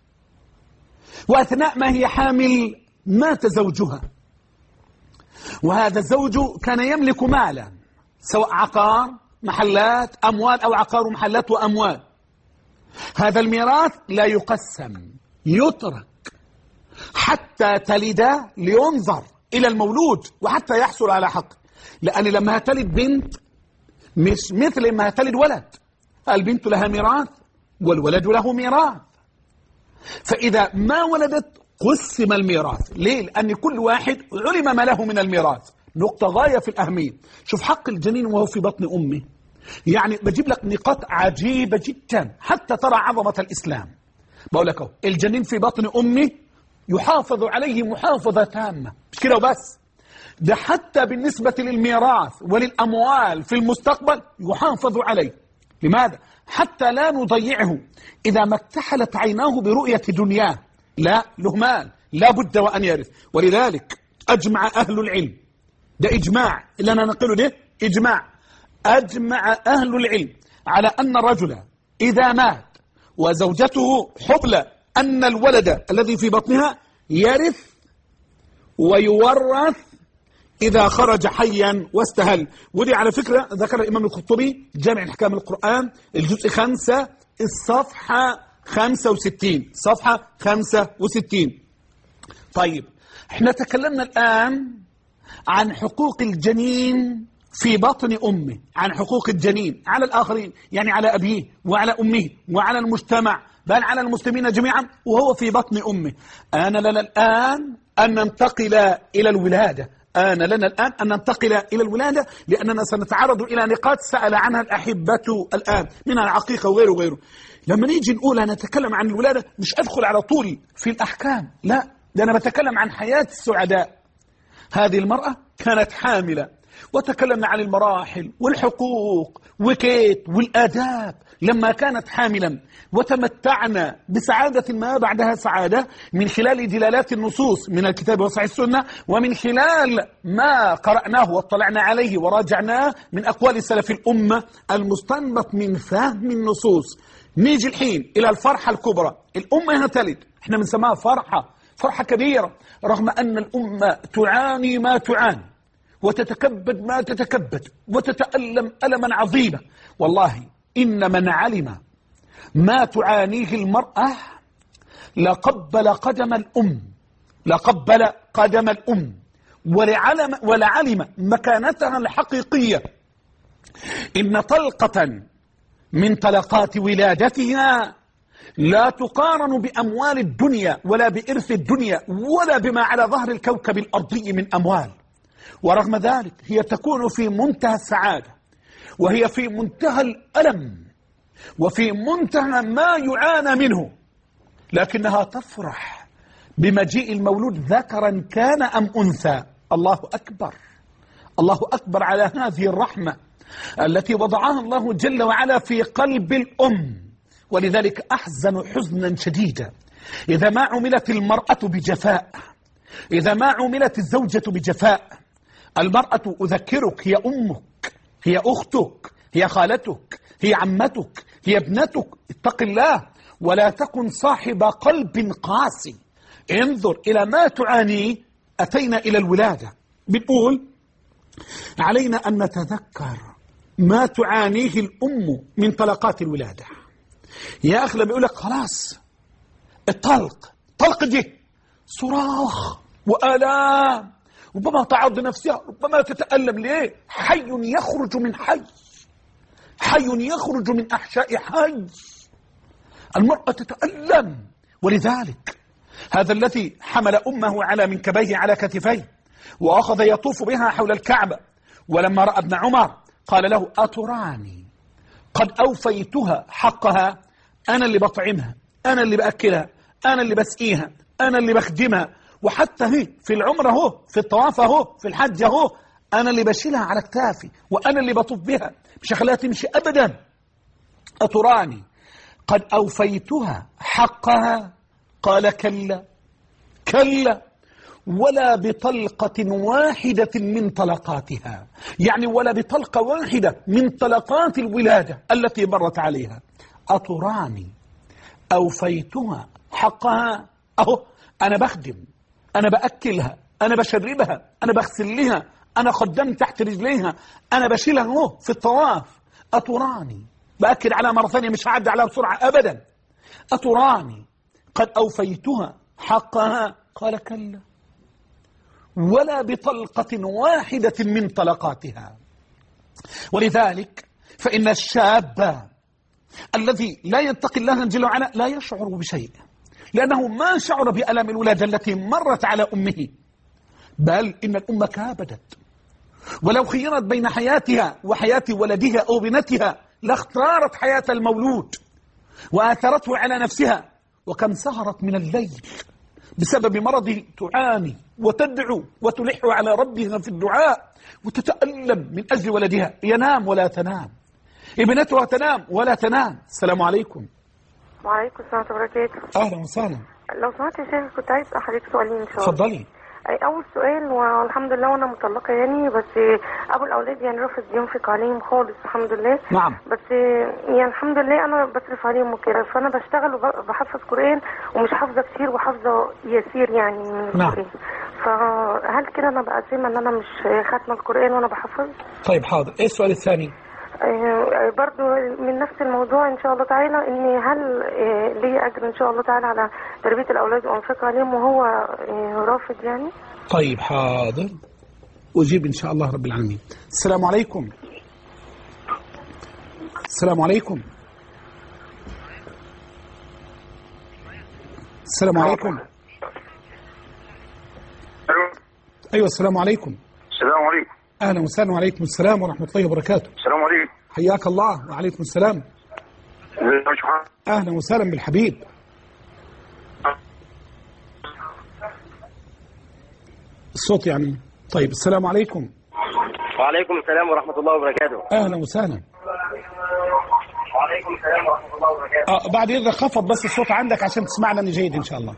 وأثناء ما هي حامل مات زوجها، وهذا الزوج كان يملك مالا سواء عقار، محلات، أموال، أو عقار ومحلات وأموال. هذا الميراث لا يقسم، يترك حتى تلد لينظر إلى المولود وحتى يحصل على حق. لأن لما هتلد بنت مش مثل ما هتلد ولد، البنت لها ميراث والولد له ميراث. فإذا ما ولدت قسم الميراث. ليه؟ لأن كل واحد علم ما له من الميراث. نقطة غاية في الأهمية. شوف حق الجنين وهو في بطن أمه، يعني بجيب لك نقاط عجيبة جدا حتى ترى عظمة الإسلام. بقول لك الجنين في بطن أمه يحافظ عليه محافظة تامة، مش كده وبس، ده حتى بالنسبة للميراث وللأموال في المستقبل يحافظ عليه. لماذا؟ حتى لا نضيعه. إذا ما اكتحلت عيناه برؤية دنياه، لا له مال لا بد وأن يرث. ولذلك أجمع أهل العلم، ده إجماع اللي أنا نقله ده إجماع، أجمع أهل العلم على أن الرجل إذا مات وزوجته حبلى أن الولد الذي في بطنها يرث ويورث إذا خرج حيا واستهل. ودي على فكرة ذكر الإمام القرطبي جامع أحكام القرآن الجزء 5 الصفحة 65 صفحة 65. طيب احنا تكلمنا الآن عن حقوق الجنين في بطن أمه، عن حقوق الجنين على الآخرين، يعني على أبيه وعلى أمه وعلى المجتمع بل على المسلمين جميعا وهو في بطن أمه. آن لنا الآن أن ننتقل إلى الولادة، آن لنا الآن أن ننتقل إلى الولادة، لأننا سنتعرض إلى نقاط سأل عنها الأحبة الآن منها العقيقة وغيره وغيره. لما نيجي نقول أنا أتكلم عن الولادة مش أدخل على طول في الأحكام، لا، ده أنا بتكلم عن حياة السعداء. هذه المرأة كانت حاملة وتكلمنا عن المراحل والحقوق وكيت والآداب لما كانت حاملا، وتمتعنا بسعادة ما بعدها سعادة من خلال دلالات النصوص من الكتاب وصحيح السنة، ومن خلال ما قرأناه واطلعنا عليه وراجعناه من أقوال سلف الأمة المستنبط من فهم النصوص. نيجي الحين إلى الفرحة الكبرى. الأمة هتلد، احنا بنسميها فرحة كبيرة، رغم أن الأمة تعاني ما تعاني وتتكبد ما تتكبد وتتألم ألما عظيما. والله إن من علم ما تعانيه المرأة لقبل قدم الأم، لقبل قدم الأم ولعلم مكانتها الحقيقية. إن طلقة من طلقات ولادتها لا تقارن بأموال الدنيا ولا بإرث الدنيا ولا بما على ظهر الكوكب الأرضي من أموال. ورغم ذلك هي تكون في منتهى السعادة، وهي في منتهى الألم، وفي منتهى ما يعانى منه، لكنها تفرح بمجيء المولود ذكرا كان أم أنثى. الله أكبر، الله أكبر على هذه الرحمة التي وضعها الله جل وعلا في قلب الأم. ولذلك أحزن حزنا شديدا إذا ما عملت المرأة بجفاء، إذا ما عملت الزوجة بجفاء. المرأة أذكرك هي أمك، هي أختك، هي خالتك، هي عمتك، هي ابنتك. اتق الله ولا تكن صاحب قلب قاسي. انظر إلى ما تعاني. أتينا إلى الولادة، بنقول علينا أن نتذكر ما تعانيه الأم من طلقات الولادة. يا أخي لما يقول لك خلاص طلق دي صراخ وآلام، ربما تعرض نفسها، ربما تتألم. ليه؟ حي يخرج من حي، حي يخرج من أحشاء حي. المرأة تتألم. ولذلك هذا الذي حمل أمه على منكبيه على كتفيه وأخذ يطوف بها حول الكعبة، ولما رأى ابن عمر قال له أتراني قد أوفيتها حقها؟ أنا اللي بطعمها، أنا اللي بأكلها، أنا اللي بسقيها، أنا اللي بخدمها، وحتى هي في العمرة هو، في الطواف هو، في الحج هو، أنا اللي بشيلها على كتافي وأنا اللي بطوف بها، مش هخليها تمشي أبدا. أتراني قد أوفيتها حقها؟ قال كلا كلا، ولا بطلقة واحدة من طلقاتها، يعني ولا بطلقة واحدة من طلقات الولادة التي مرت عليها. أتراني أوفيتها حقها؟ أهو أنا بخدم، أنا بأكلها، أنا بشربها، أنا بغسل لها، أنا خدام تحت رجليها، أنا بشيلها اهو في الطواف. أتراني بأكد على مرة ثانية، مش هعدي عليها بسرعة أبدا. أتراني قد أوفيتها حقها؟ قال كلا، ولا بطلقة واحدة من طلقاتها. ولذلك فإن الشاب الذي لا يتقي الله جل وعلا لا يشعر بشيء، لأنه ما شعر بألم الولادة التي مرت على أمه، بل إن الأم كابدت، ولو خيرت بين حياتها وحياة ولدها أو بنتها لاختارت حياة المولود وآثرته على نفسها. وكم سهرت من الليل بسبب مرضه تعاني وتدعو وتلح على ربها في الدعاء وتتألم من أجل ولدها، ينام ولا تنام، ابنتها تنام ولا تنام. السلام عليكم. وعليكم السلام وبركاته. أهلا وسهلا. لو سمحت يا شيخ كنت عايز أسأل حضرتك سؤالين إن شاء الله. اتفضلي. أول سؤال، والحمد لله وأنا مطلقة يعني، بس أبو الأولاد يعني رافض ينفق عليهم خالص الحمد لله. نعم. بس يعني الحمد لله أنا بصرف عليهم وكده، فأنا بشتغل وبحفظ قرآن ومش حافظة كتير وحافظة يسير يعني من القرآن. نعم. فهل كده أنا بقى زي ما إن أنا مش خاتمة القرآن وأنا بحفظ؟ طيب حاضر. إيه السؤال الثاني؟ برضو من نفس الموضوع إن شاء الله تعالى، إن هل لي أجر إن شاء الله تعالى على تربية الأولاد وأنفق عليهم وهو رافض يعني؟ طيب حاضر، أجيب إن شاء الله رب العالمين. السلام عليكم. السلام عليكم. السلام عليكم. أيوة السلام عليكم. السلام عليكم. أهلا وسهلا. وعليكم السلام ورحمة الله وبركاته. السلام عليكم. حياك الله. وعليكم السلام. أهلا وسهلا بالحبيب. الصوت يعني. طيب السلام عليكم. وعليكم السلام ورحمة الله وبركاته. أهلا وسهلا. وعليكم السلام ورحمة الله وبركاته. بعد إذا خفض بس الصوت عندك عشان تسمعنا جيد إن شاء الله.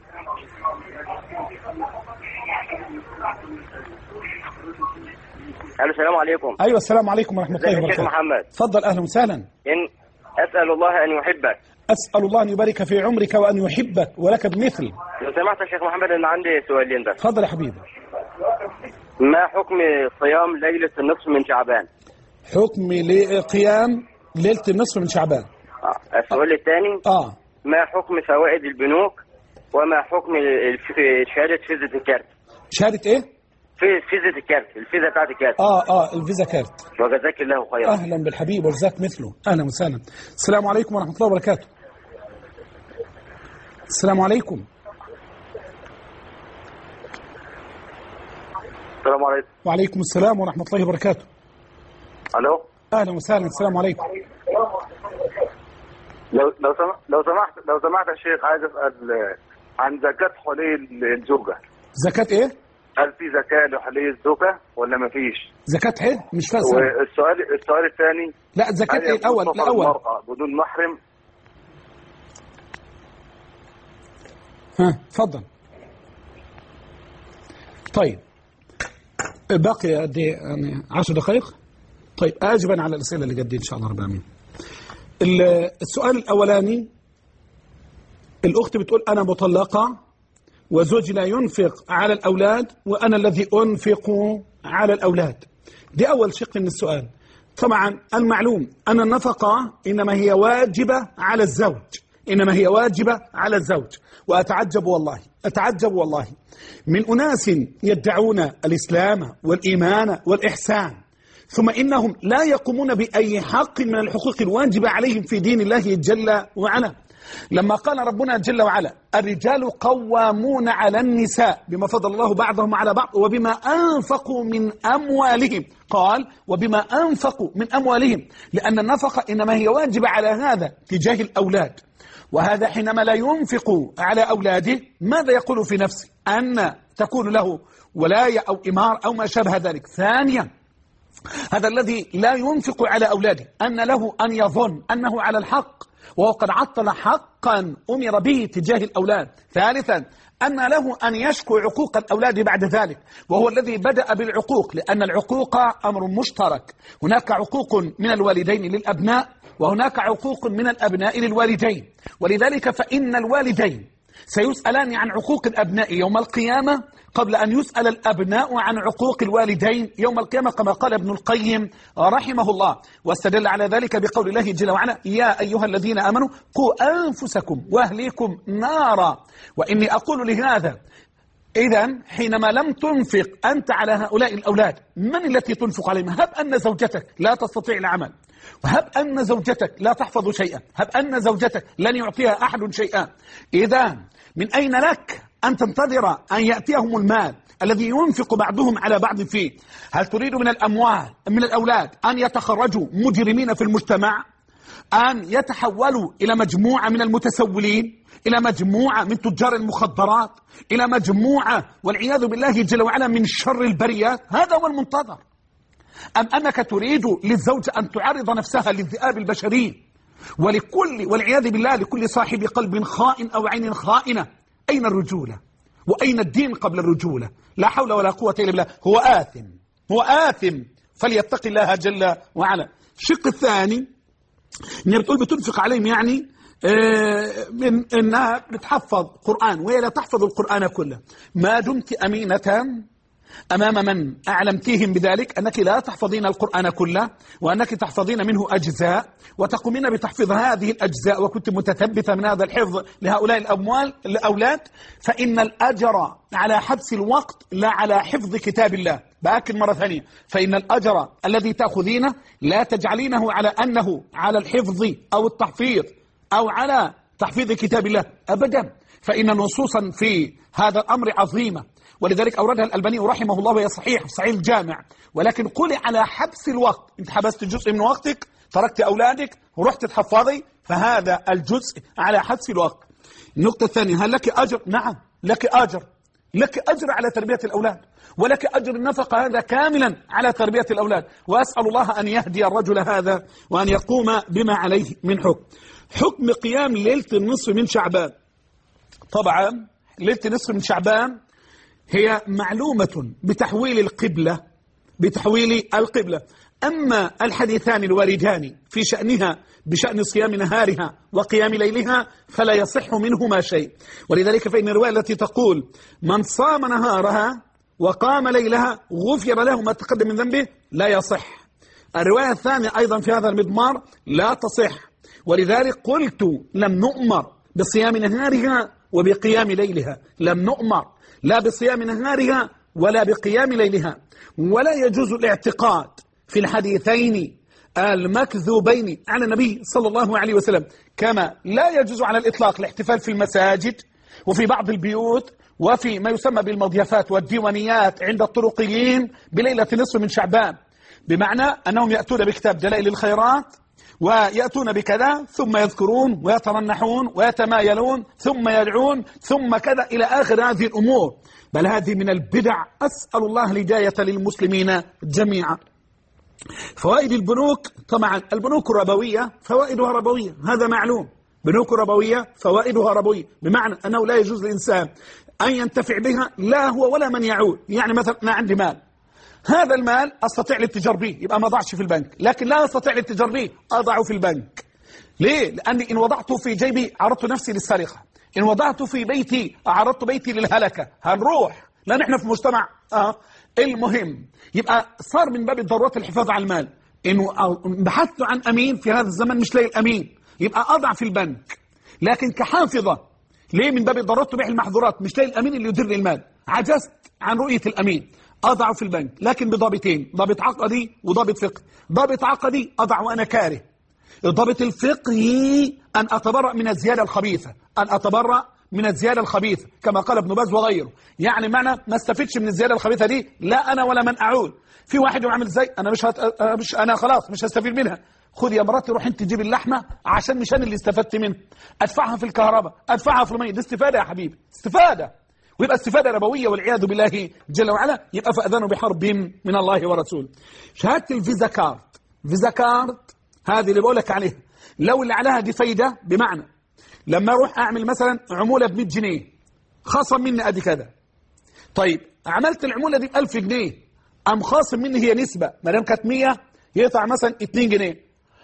السلام عليكم. أيوة السلام عليكم ورحمة الله وبركاته. شيخ محمد. تفضل. أهلا وسهلا. أسأل الله أن يحبك. أسأل الله أن يبارك في عمرك وأن يحبك ولك بمثل. لو سمحت يا شيخ محمد أنا عندي سؤالين بس. تفضل يا حبيبي. ما حكم صيام ليلة النصف من شعبان؟ حكم قيام ليلة النصف من شعبان. السؤال الثاني. ما حكم فوائد البنوك وما حكم شهادة فيزا الكارت؟ شهادة إيه؟ فيزا الكارت، الفيزا بتاعت الكارت. الفيزا كارت. وجزاك الله خيرا. أهلا بالحبيب وجزاك مثله. أهلا وسهلا. السلام عليكم ورحمة الله وبركاته. السلام عليكم. السلام عليكم. وعليكم السلام ورحمة الله وبركاته. ألو. أهلا وسهلا. السلام عليكم. لو سمحت يا شيخ، عايز أسأل عن زكاة حلي الزوجة. زكاة إيه؟ هل في زكاة لحلي الزوجة ولا ما فيش؟ زكاة إيه؟ مش فاهم. والسؤال الثاني. لا زكاة إيه الأول؟ المرأة بدون محرم. تفضل. طيب باقي قد ايه يعني 10 دقائق. طيب اجبا على الاسئله اللي قد إن شاء الله رب العالمين. السؤال الاولاني، الاخت بتقول انا مطلقه وزوجي لا ينفق على الاولاد وانا الذي انفق على الاولاد. دي اول شق من السؤال. طبعا المعلوم ان النفقه انما هي واجبه على الزوج، إنما هي واجبة على الزوج. وأتعجب والله من أناس يدعون الإسلام والإيمان والإحسان ثم إنهم لا يقومون بأي حق من الحقوق الواجبة عليهم في دين الله جل وعلا. لما قال ربنا جل وعلا الرجال قوامون على النساء بما فضل الله بعضهم على بعض وبما أنفقوا من أموالهم، قال وبما أنفقوا من أموالهم، لأن النفقة إنما هي واجبة على هذا تجاه الأولاد. وهذا حينما لا ينفق على أولاده ماذا يقول في نفسه؟ أن تكون له ولاية أو إمار أو ما شابه ذلك. ثانيا هذا الذي لا ينفق على أولاده أن له أن يظن أنه على الحق وهو قد عطل حقا أمر به تجاه الأولاد. ثالثا أن له أن يشكو عقوق الأولاد بعد ذلك وهو الذي بدأ بالعقوق، لأن العقوق أمر مشترك. هناك عقوق من الوالدين للأبناء وهناك عقوق من الأبناء للوالدين، ولذلك فإن الوالدين سيسألان عن عقوق الأبناء يوم القيامة قبل أن يسأل الأبناء عن عقوق الوالدين يوم القيامة، كما قال ابن القيم رحمه الله، واستدل على ذلك بقول الله جل وعلا يا أيها الذين آمنوا قوا أنفسكم وأهليكم نارا. وإني أقول لهذا إذن حينما لم تنفق أنت على هؤلاء الأولاد، من التي تنفق عليهم؟ هب أن زوجتك لا تستطيع العمل، وهب أن زوجتك لا تحفظ شيئا، هب أن زوجتك لن يعطيها أحد شيئا. إذن من أين لك أن تنتظر أن يأتيهم المال الذي ينفق بعضهم على بعض فيه؟ هل تريد من الأموال من الأولاد أن يتخرجوا مجرمين في المجتمع، أن يتحولوا إلى مجموعة من المتسولين، إلى مجموعة من تجار المخدرات، إلى مجموعة والعياذ بالله جل وعلا من شر البريات؟ هذا هو المنتظر. أم أنك تريد للزوجة أن تعرض نفسها للذئاب البشريين والعياذ بالله لكل صاحب قلب خائن أو عين خائنة؟ أين الرجولة؟ وأين الدين قبل الرجولة؟ لا حول ولا قوة إلا بالله. هو آثم فليتق الله جل وعلا. الشق الثاني إنها بتقول بتنفق عليهم، يعني من إنها بتحفظ قرآن وهي لا تحفظ القرآن كله. ما دمت أمينة أمام من أعلمتهم بذلك أنك لا تحفظين القرآن كله، وأنك تحفظين منه أجزاء وتقومين بتحفظ هذه الأجزاء، وكنت متثبتة من هذا الحفظ لهؤلاء الأولاد، فإن الأجر على حبس الوقت لا على حفظ كتاب الله. بأكد مرة ثانية، فإن الأجر الذي تأخذينه لا تجعلينه على أنه على الحفظ أو التحفيظ أو على تحفيظ كتاب الله أبدا، فإن نصوصا في هذا الأمر عظيمة، ولذلك أوردها الألباني رحمه الله وهي صحيح في صحيح الجامع. ولكن قل على حبس الوقت، أنت حبست جزء من وقتك، تركت أولادك ورحت تحفظي، فهذا الجزء على حبس الوقت. النقطة الثانية، هل لك أجر؟ نعم لك أجر، لك أجر على تربية الأولاد، ولك أجر النفقة هذا كاملا على تربية الأولاد. وأسأل الله أن يهدي الرجل هذا وأن يقوم بما عليه من حكم قيام ليلة النصف من شعبان. طبعا ليلة النصف من شعبان هي معلومة بتحويل القبلة، أما الحديثان الواردان في شأنها بشأن صيام نهارها وقيام ليلها فلا يصح منهما شيء. ولذلك فإن الرواية التي تقول من صام نهارها وقام ليلها غفر له ما تقدم من ذنبه لا يصح. الرواية الثانية أيضا في هذا المضمار لا تصح. ولذلك قلت لم نؤمر بصيام نهارها وبقيام ليلها، لم نؤمر لا بصيام نهارها ولا بقيام ليلها. ولا يجوز الاعتقاد في الحديثين المكذوبين على النبي صلى الله عليه وسلم، كما لا يجوز على الإطلاق الاحتفال في المساجد وفي بعض البيوت وفي ما يسمى بالمضيافات والديوانيات عند الطرقيين بليلة نصف من شعبان، بمعنى أنهم يأتون بكتاب دلائل الخيرات ويأتون بكذا ثم يذكرون ويترنحون ويتمايلون ثم يدعون ثم كذا إلى آخر هذه الأمور، بل هذه من البدع. أسأل الله الهداية للمسلمين جميعا. فوائد البنوك، طبعا البنوك الربوية فوائدها ربوية، هذا معلوم، بنوك ربوية فوائدها ربوية، بمعنى أنه لا يجوز للإنسان أن ينتفع بها لا هو ولا من يعود. يعني مثلا أنا عندي مال، هذا المال أستطيع الاتجار به يبقى ما ضعش في البنك، لكن لا أستطيع الاتجار به أضعه في البنك. ليه؟ لأني إن وضعته في جيبي عرضت نفسي للسرقة، إن وضعته في بيتي عرضت بيتي للهلكة، هنروح لا نحن في مجتمع. المهم يبقى صار من باب الضرورات الحفاظ على المال، إنه بحثت عن أمين في هذا الزمن مش لاقي الأمين يبقى أضع في البنك، لكن كحافظة ليه؟ من باب الضرورات تبيح المحظورات، مش لاقي الأمين اللي يدير لي المال، عجزت عن رؤية الأمين، أضعه في البنك، لكن بضابطين، ضابط عقدي وضابط فقهي. ضابط عقدي أضع وأنا كاره، الضابط الفقهي أن أتبرأ من الزيادة الخبيثة، أن أتبرأ من الزيادة الخبيثة كما قال ابن باز وغيره. يعني معنى ما استفدش من الزيادة الخبيثة دي لا أنا ولا من أعود. في واحد يعمل ازاي؟ أنا أنا خلاص مش هستفيد منها. خذ يا مراتي روح انت تجيب اللحمة عشان مش أنا اللي استفدت منها، أدفعها في الكهرباء، أدفعها في المية، دي استفادة يا حبيبي، استفادة، ويبقى استفادة ربوية والعياذ بالله جل وعلا، يبقى فأذنوا بحرب من الله ورسوله. شهادة الفيزا كارت، فيزا كارت هذه اللي بقولك عليها، لو اللي عليها دي فايدة، بمعنى لما أروح أعمل مثلا عمولة ب100 جنيه خصم مني أدي كذا، طيب عملت العمولة دي ب1000 جنيه أم خاصم مني هي نسبة، ما دام كانت 100 يقطع مثلا 2 جنيه،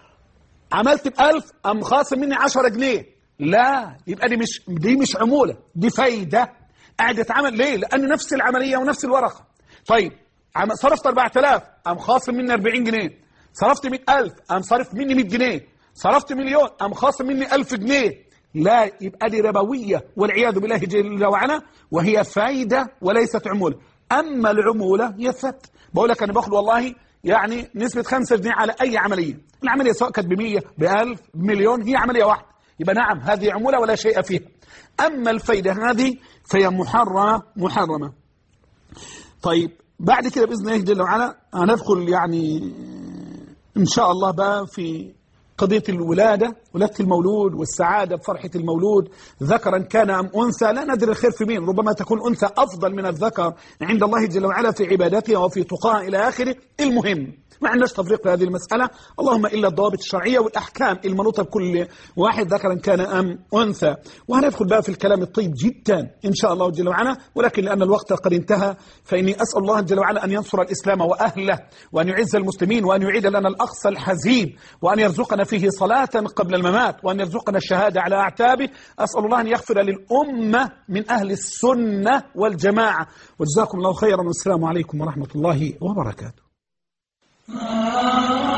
عملت ب1000 أم خاصم مني 10 جنيه، لا يبقى دي مش عمولة، دي فايدة قاعد يتعامل. ليه؟ لأن نفس العملية ونفس الورقة. طيب صرفت 4000 أم خاصم مني 40 جنيه، صرفت 100,000 أم صرف مني 100 جنيه، صرفت 1,000,000 أم خاصم مني 1000 جنيه. لا يبقى دي ربوية والعياذ بالله جل وعلا، وهي فايدة وليست عمولة. أما العمولة هي الثبت. بقول لك أنا باخد والله يعني نسبة 5 جنيه على أي عملية، العملية سواء كانت ب100 ب1000 بمليون هي عملية واحدة، يبقى نعم هذه عمولة ولا شيء فيها. أما الفايدة هذه فهي محرمة. طيب بعد كده بإذن الله جل وعلا هندخل يعني إن شاء الله بقى في قضية ولادة المولود والسعادة بفرحة المولود، ذكرا كان أم أنثى، لا ندري الخير في مين، ربما تكون أنثى أفضل من الذكر عند الله جل وعلا في عبادتها وفي تقاها إلى آخره. المهم ما عندناش تفريق في هذه المسألة، اللهم إلا الضوابط الشرعية والأحكام المنوطة بكل واحد ذكرا كان أم أنثى. وهندخل بقى في الكلام الطيب جدا إن شاء الله جل وعلا، ولكن لأن الوقت قد انتهى فإني أسأل الله جل وعلا أن ينصر الإسلام وأهله، وأن يعز المسلمين، وأن يعيد لنا الأقصى الحزين، وأن يرزقنا فيه صلاة قبل الممات، وأن يرزقنا الشهادة على أعتابه. أسأل الله أن يغفر للأمة من أهل السنة والجماعة. وجزاكم الله خيرا، والسلام عليكم ورحمة الله وبركاته.